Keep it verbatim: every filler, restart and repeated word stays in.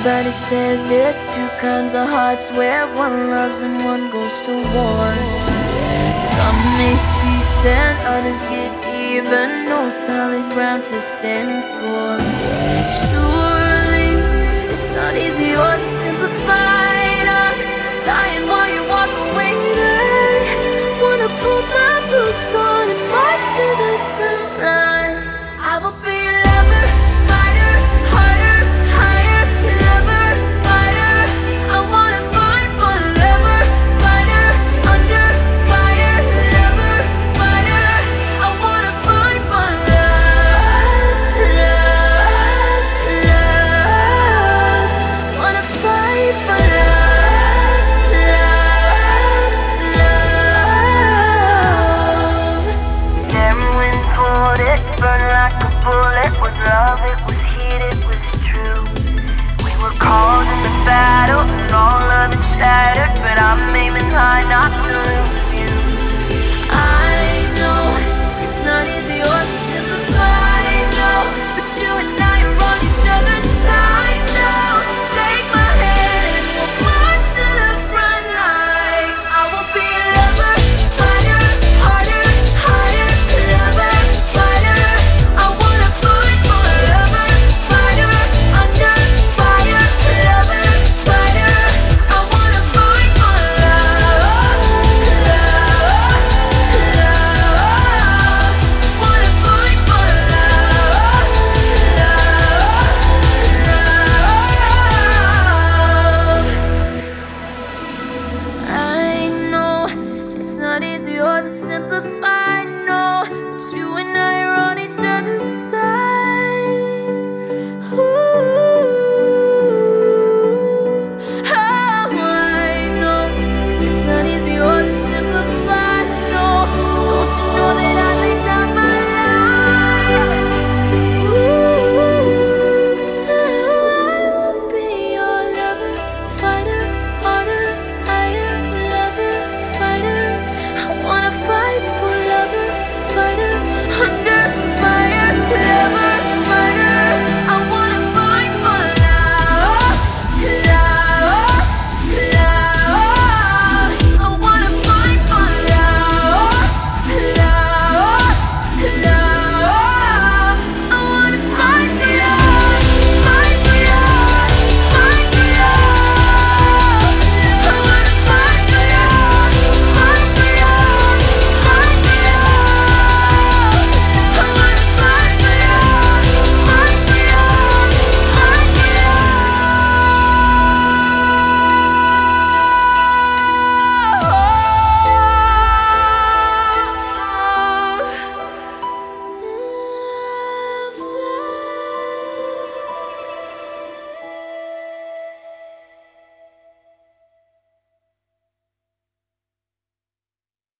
Everybody says there's two kinds of hearts, where one loves and one goes to war. Some make peace and others get even, no solid ground to stand for. Surely it's not easy or to simplified. I'm dying while you walk away. I wanna put my boots on and march to the front line. I will be a lover, fighter, harder, higher, lover, fighter. I wanna fight for lover, fighter, under fire, lover, fighter. I wanna fight for love, love, love. Wanna fight for love, love, love. Never when pulled it, burned like a bullet. Was love, it was heat, it was true. We were called in the battle and all of it shattered, but I'm aiming high not to lose.